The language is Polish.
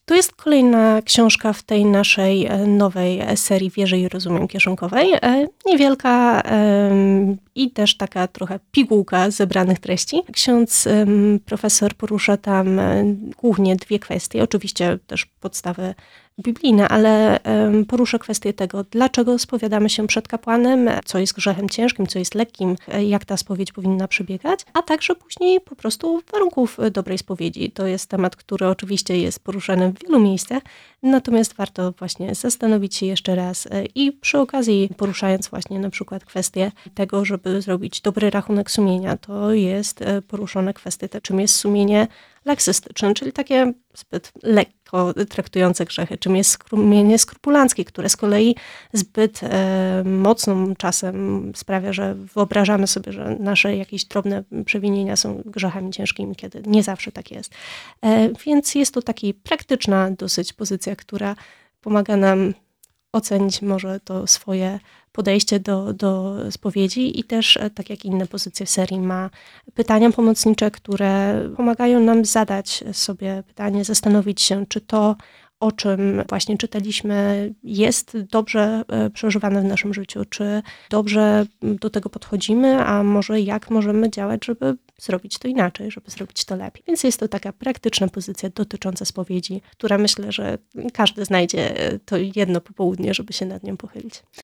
To jest kolejna książka w tej naszej nowej serii Wierzę i rozumiem kieszonkowej. Niewielka i też taka trochę pigułka zebranych treści. Ksiądz profesor porusza tam głównie dwie kwestie. Oczywiście też podstawy biblijne, ale porusza kwestię tego, dlaczego spowiadamy się przed kapłanem, co jest grzechem ciężkim, co jest lekkim, jak ta spowiedź powinna przebiegać, a także później po prostu warunków dobrej spowiedzi. To jest temat, który oczywiście jest poruszany w wielu miejscach, natomiast warto właśnie zastanowić się jeszcze raz i przy okazji poruszając właśnie na przykład kwestię tego, żeby zrobić dobry rachunek sumienia, to jest poruszone kwestie, czym jest sumienie laksystyczne, czyli takie zbyt lekko traktujące grzechy, czym jest sumienie skrupulanckie, które z kolei zbyt mocnym czasem sprawia, że wyobrażamy sobie, że nasze jakieś drobne przewinienia są grzechami ciężkimi, kiedy nie zawsze tak jest. Więc jest to taka praktyczna dosyć pozycja, która pomaga nam ocenić może to swoje podejście do spowiedzi i też, tak jak inne pozycje w serii, ma pytania pomocnicze, które pomagają nam zadać sobie pytanie, zastanowić się, czy to, o czym właśnie czytaliśmy, jest dobrze przeżywane w naszym życiu, czy dobrze do tego podchodzimy, a może jak możemy działać, żeby zrobić to inaczej, żeby zrobić to lepiej. Więc jest to taka praktyczna pozycja dotycząca spowiedzi, która myślę, że każdy znajdzie to jedno popołudnie, żeby się nad nią pochylić.